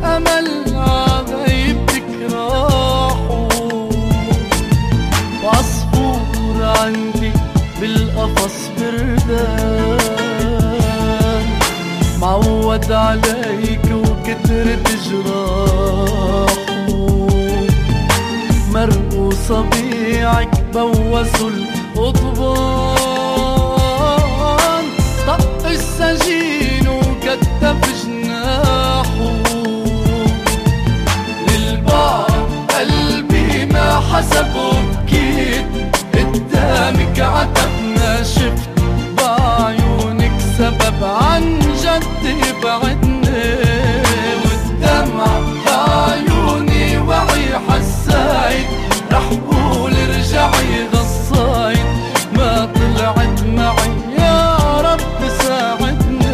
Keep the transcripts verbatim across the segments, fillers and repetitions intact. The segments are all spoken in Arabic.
الأمل عغيبتك راحوا، وعصفور عندي بالقفص بردان، معود عليك وكترت جراحه، مرقوا صبيعك بوسوا القضبان، طق السجين وكتف جناحه. للبعض قلبي ما حسبه بكيت، قدامك عتب ما شفت بعيونك سبب عن جد يبعدني، والدمع بعيوني وعي حسايد، رح قول ارجعي غصايد ما طلعت معي يا رب ساعدني.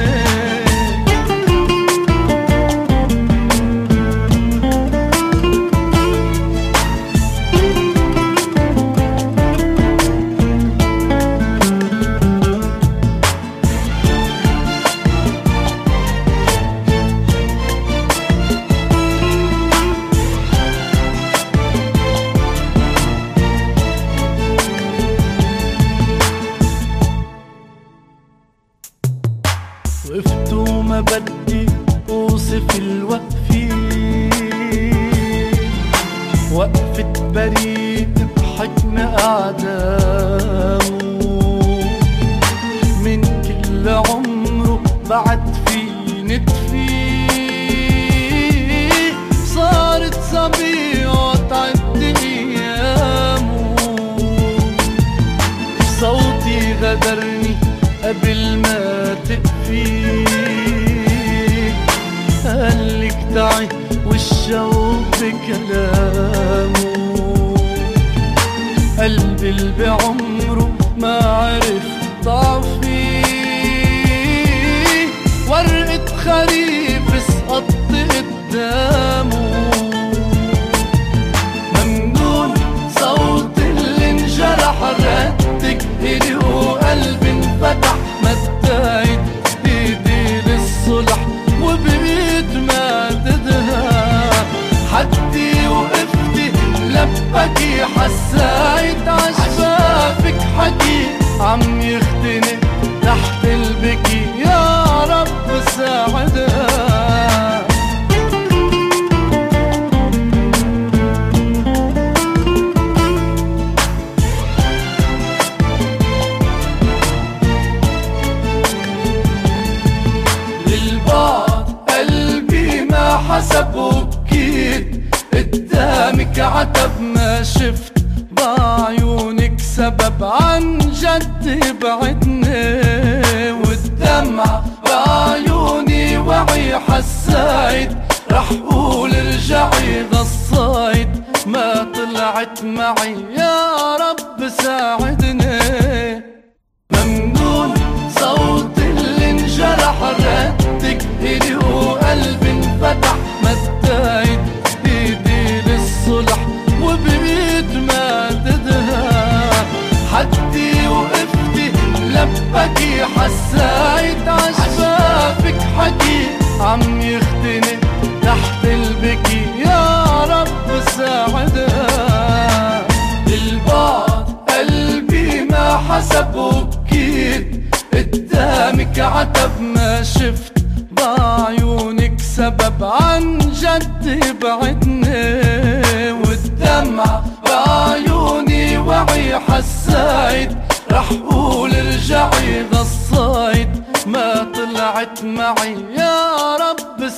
وقفت وما بدي اوصف الوقفة، وقفة بريء بحجم أعدامه، من كل عمره بعد في نتفي، صارت صبية وتعد أيامه، صوتي غدرني قبل ما تقفي، قالك تعي والشوق بكلامه، قلبي اللي بعمره ما عرف ضعفي، ورقة خريف سقطت قدامه، ممنون صوت اللي انجرح ردك إلي وقلبي انفتح، مدايد ايدي للصلح وبقيت ماددها، حدي وقفتي لبكي حسايد عشفافك حكي عم يختنق تحت البكي يا رب ساعدها. حسب وبكيت قدامك عتب ما شفت بعيونك سبب عن جد يبعدني، والدمع بعيوني وعي حسايد، رح قول ارجعي غصايد ما طلعت معي يا رب ساعدني. ممنون صوت اللي انجرح ردك إلي وقلبي انفتح، مدايد ايدي للصلح وبقيت ماددها، حدي وقفتي لبكي حسايد عشفافك حكي عم يختنق تحت البكي يا رب ساعدها. للبعض قلبي ما حسب وبكيت قدامك عتب ما شفت بعيونك سبب عن جد يبعدني، والدمع بعيوني وعي حسايد، رح قول ارجعي غصايد ما طلعت معي يا رب